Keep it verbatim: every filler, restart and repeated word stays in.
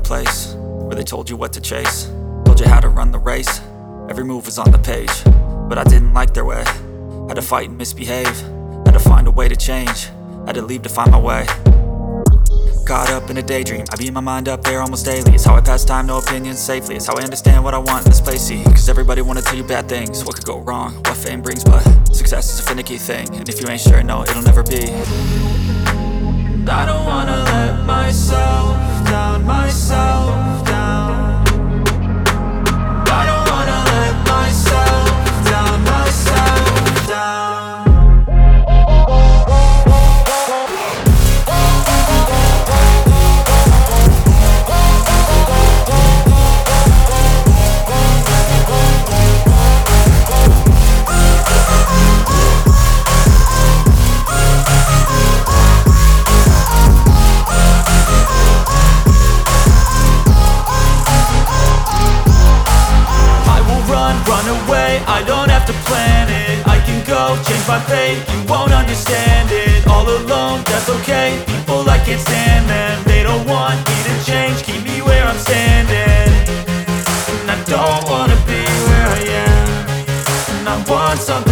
place where they told you what to chase, told you how to run the race. Every move was on the page, but I didn't like their way. Had to fight and misbehave, had to find a way to change, had to leave to find my way. Caught up in a daydream, I beat my mind up there almost daily. It's how I pass time, no opinions safely. It's how I understand what I want in this place, see. Cause everybody wanna tell you bad things, what could go wrong, what fame brings. But success is a finicky thing, and if you ain't sure, no, it'll never be. I don't wanna let myself down, myself down. I don't wanna let myself down, myself down. Run away, I don't have to plan it. I can go, change my fate, you won't understand it. All alone, that's okay, people I can't stand them. They don't want me to change, keep me where I'm standing. And I don't wanna be where I am, and I want something